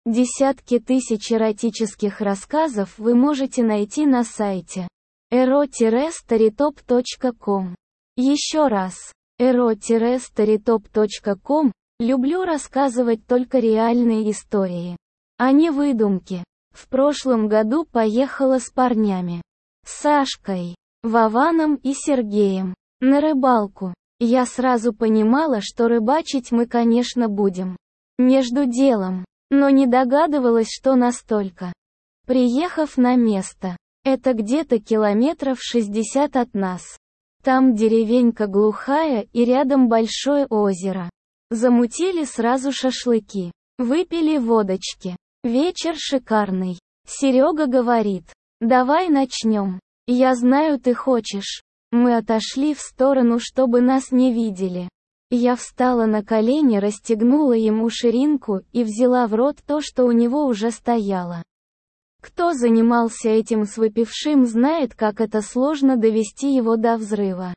Десятки тысяч эротических рассказов вы можете найти на сайте ero-storytop.com. Еще раз, ero-storytop.com. Люблю рассказывать только реальные истории, а не выдумки. В прошлом году поехала с парнями. Сашкой, Вованом и Сергеем. На рыбалку. Я сразу понимала, что рыбачить мы, конечно, будем. Между делом. Но не догадывалась, что настолько. Приехав на место. Это где-то километров 60 от нас. Там деревенька глухая и рядом большое озеро. Замутили сразу шашлыки. Выпили водочки. Вечер шикарный. Серега говорит: давай начнем. Я знаю, ты хочешь. Мы отошли в сторону, чтобы нас не видели. Я встала на колени, расстегнула ему ширинку и взяла в рот то, что у него уже стояло. Кто занимался этим с выпившим, знает, как это сложно довести его до взрыва.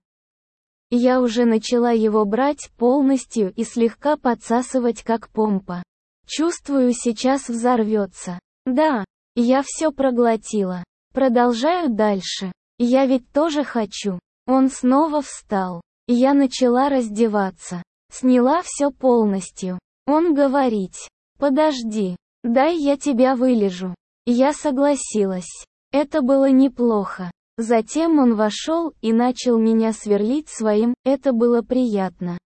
Я уже начала его брать полностью и слегка подсасывать, как помпа. Чувствую, сейчас взорвется. Да, я все проглотила. Продолжаю дальше. Я ведь тоже хочу. Он снова встал. Я начала раздеваться. Сняла все полностью. Он говорит: подожди, дай я тебя вылежу. Я согласилась. Это было неплохо. Затем он вошел и начал меня сверлить своим, это было приятно.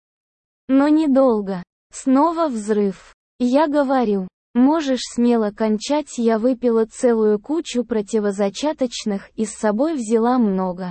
Но недолго. Снова взрыв. Я говорю: можешь смело кончать. Я выпила целую кучу противозачаточных и с собой взяла много.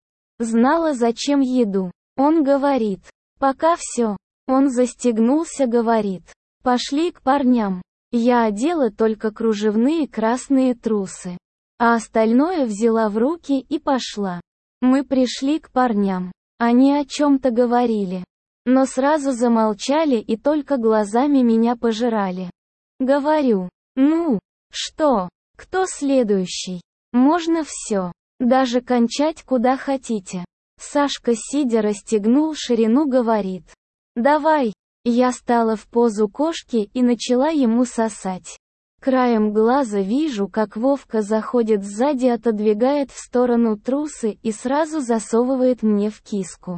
Знала, зачем еду. Он говорит: пока все. Он застегнулся, говорит: пошли к парням. Я одела только кружевные красные трусы. А остальное взяла в руки и пошла. Мы пришли к парням. Они о чем-то говорили. Но сразу замолчали и только глазами меня пожирали. Говорю: ну, что, кто следующий? Можно все. Даже кончать куда хотите. Сашка, сидя, расстегнул ширину, говорит: давай. Я стала в позу кошки и начала ему сосать. Краем глаза вижу, как Вовка заходит сзади, отодвигает в сторону трусы и сразу засовывает мне в киску.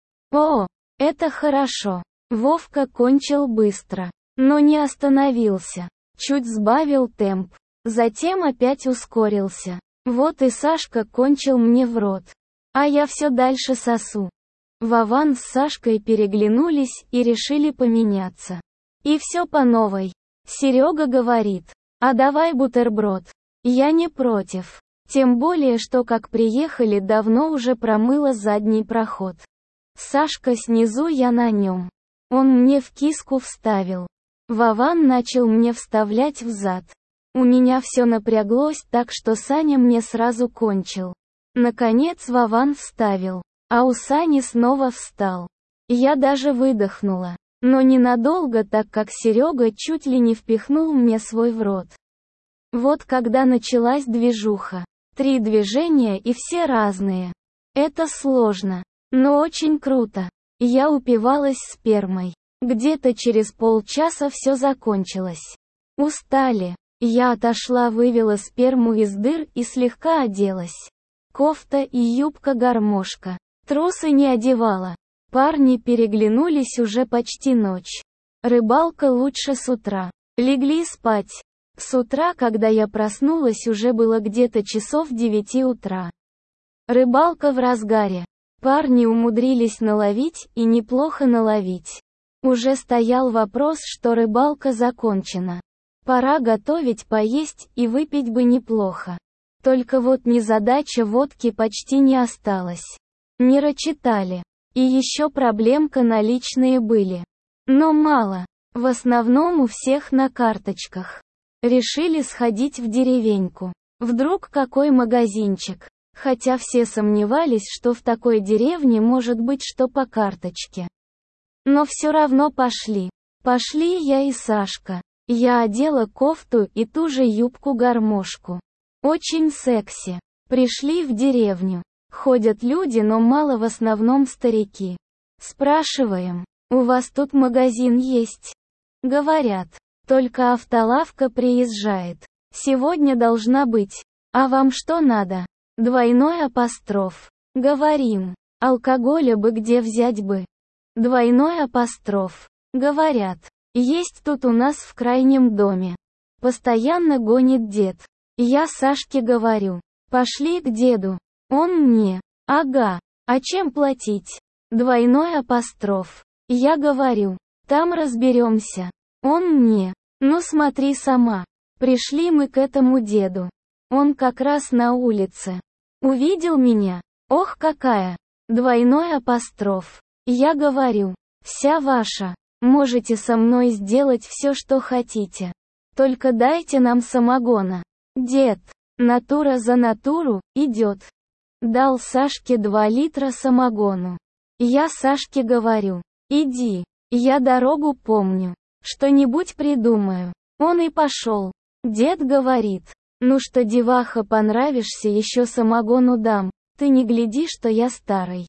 О, это хорошо. Вовка кончил быстро, но не остановился. Чуть сбавил темп. Затем опять ускорился. Вот и Сашка кончил мне в рот. А я все дальше сосу. Вован с Сашкой переглянулись и решили поменяться. И все по новой. Серега говорит: а давай бутерброд. Я не против. Тем более, что как приехали, давно уже промыла задний проход. Сашка снизу, я на нем. Он мне в киску вставил. Вован начал мне вставлять в зад. У меня все напряглось так, что Саня мне сразу кончил. Наконец Вован вставил. А у Сани снова встал. Я даже выдохнула. Но ненадолго, так как Серега чуть ли не впихнул мне свой в рот. Вот когда началась движуха. 3 движения и все разные. Это сложно, но очень круто. Я упивалась спермой. Где-то через полчаса все закончилось. Устали. Я отошла, вывела сперму из дыр и слегка оделась. Кофта и юбка-гармошка. Трусы не одевала. Парни переглянулись, уже почти ночь. Рыбалка лучше с утра. Легли спать. С утра, когда я проснулась, уже было где-то часов 9 утра. Рыбалка в разгаре. Парни умудрились наловить, и неплохо наловить. Уже стоял вопрос, что рыбалка закончена. Пора готовить, поесть и выпить бы неплохо. Только вот незадача, водки почти не осталось. Не рачитали. И еще проблемка, наличные были. Но мало. В основном у всех на карточках. Решили сходить в деревеньку. Вдруг какой магазинчик. Хотя все сомневались, что в такой деревне может быть что по карточке. Но все равно пошли. Пошли я и Сашка. Я одела кофту и ту же юбку-гармошку. Очень секси. Пришли в деревню. Ходят люди, но мало, в основном старики. Спрашиваем: у вас тут магазин есть? Говорят: Только автолавка приезжает. Сегодня должна быть. А вам что надо? Двойной апостроф. Говорим. Алкоголя бы где взять бы? Двойной апостроф. Говорят. Есть тут у нас в крайнем доме. Постоянно гонит дед. Я Сашке говорю. Пошли к деду. Он мне. Ага. А чем платить? Двойной апостроф. Я говорю. Там разберемся. Он мне. Ну смотри сама. Пришли мы к этому деду. Он как раз на улице. Увидел меня. Ох какая. Двойной апостроф. Я говорю. Вся ваша. Можете со мной сделать все, что хотите. Только дайте нам самогона. Дед. Натура за натуру, идет. Дал Сашке 2 литра самогону. Я Сашке говорю. Иди. Я дорогу помню. Что-нибудь придумаю. Он и пошел. Дед говорит. Ну что, деваха, понравишься, еще самогону дам. Ты не гляди, что я старый.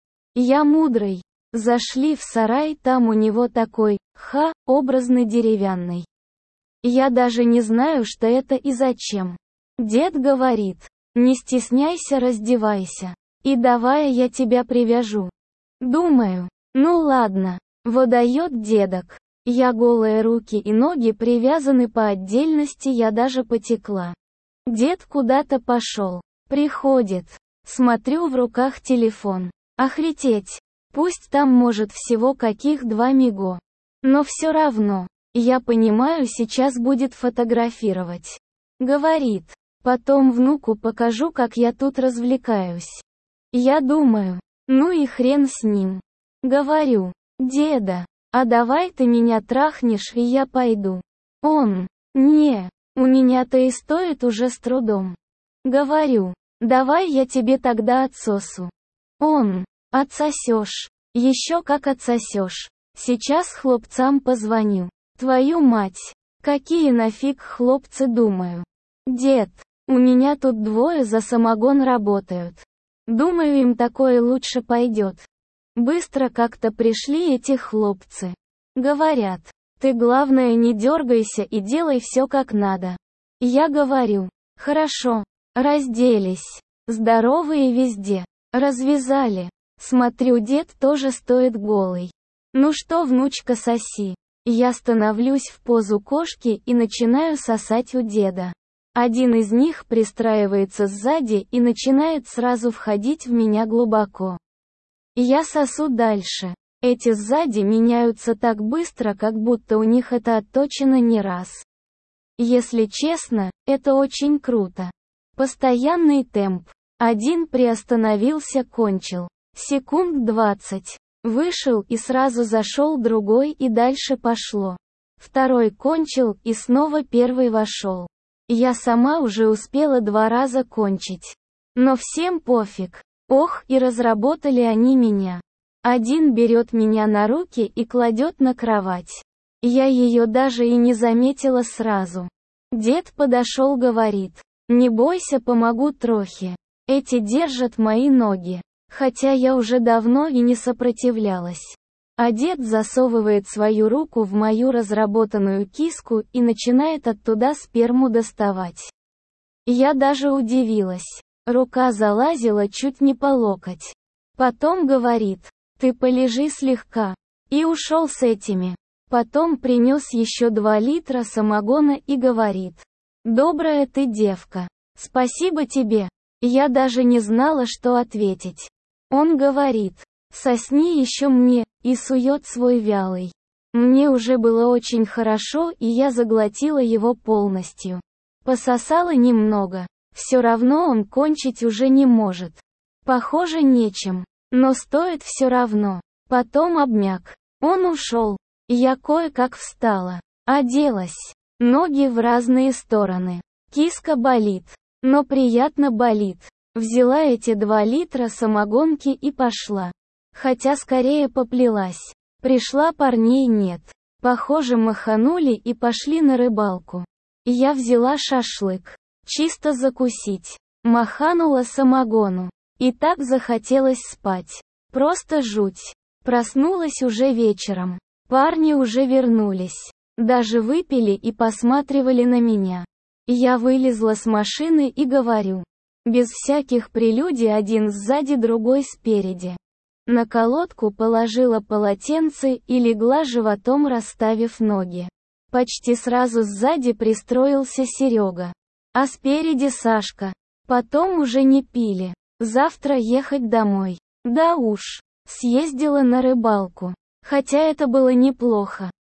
Я мудрый. Зашли в сарай, там у него такой, образный деревянный. Я даже не знаю, что это и зачем. Дед говорит. Не стесняйся, раздевайся. И давай я тебя привяжу. Думаю. Ну ладно. Выдает дедок. Я голые руки и ноги привязаны по отдельности, я даже потекла. Дед куда-то пошел. Приходит. Смотрю, в руках телефон. Охренеть. Пусть там может всего каких 2 мега. Но все равно. Я понимаю, сейчас будет фотографировать. Говорит. Потом внуку покажу, как я тут развлекаюсь. Я думаю. Ну и хрен с ним. Говорю. Деда. А давай ты меня трахнешь, и я пойду. Он. Не. У меня-то и стоит уже с трудом. Говорю. Давай я тебе тогда отсосу. Он. Отсосешь. Еще как отсосешь. Сейчас хлопцам позвоню. Твою мать. Какие нафиг хлопцы, думаю. Дед. У меня тут 2 за самогон работают. Думаю, им такое лучше пойдет. Быстро как-то пришли эти хлопцы. Говорят. Ты главное не дергайся и делай все как надо. Я говорю. Хорошо. Разделись. Здоровые везде. Развязали. Смотрю, дед тоже стоит голый. Ну что, внучка, соси. Я становлюсь в позу кошки и начинаю сосать у деда. Один из них пристраивается сзади и начинает сразу входить в меня глубоко. Я сосу дальше. Эти сзади меняются так быстро, как будто у них это отточено не раз. Если честно, это очень круто. Постоянный темп. Один приостановился, кончил. Секунд 20. Вышел и сразу зашел другой, и дальше пошло. Второй кончил и снова первый вошел. Я сама уже успела 2 раза кончить. Но всем пофиг. Ох, и разработали они меня. Один берет меня на руки и кладет на кровать. Я ее даже и не заметила сразу. Дед подошел, говорит. Не бойся, помогу трохи. Эти держат мои ноги. Хотя я уже давно и не сопротивлялась. А дед засовывает свою руку в мою разработанную киску и начинает оттуда сперму доставать. Я даже удивилась. Рука залазила чуть не по локоть. Потом говорит, ты полежи слегка. И ушел с этими. Потом принес еще 2 литра самогона и говорит. Добрая ты девка. Спасибо тебе. Я даже не знала, что ответить. Он говорит, сосни еще мне, и сует свой вялый. Мне уже было очень хорошо, и я заглотила его полностью. Пососала немного. Все равно он кончить уже не может. Похоже, нечем. Но стоит все равно. Потом обмяк. Он ушел. Я кое-как встала. Оделась. Ноги в разные стороны. Киска болит. Но приятно болит. Взяла эти 2 литра самогонки и пошла. Хотя скорее поплелась. Пришла, парней нет. Похоже, маханули и пошли на рыбалку. Я взяла шашлык. Чисто закусить. Маханула самогону. И так захотелось спать. Просто жуть. Проснулась уже вечером. Парни уже вернулись. Даже выпили и посматривали на меня. Я вылезла с машины и говорю. Без всяких прелюдий, один сзади, другой спереди. На колодку положила полотенце и легла животом, расставив ноги. Почти сразу сзади пристроился Серега. А спереди Сашка. Потом уже не пили. Завтра ехать домой. Да уж. Съездила на рыбалку. Хотя это было неплохо.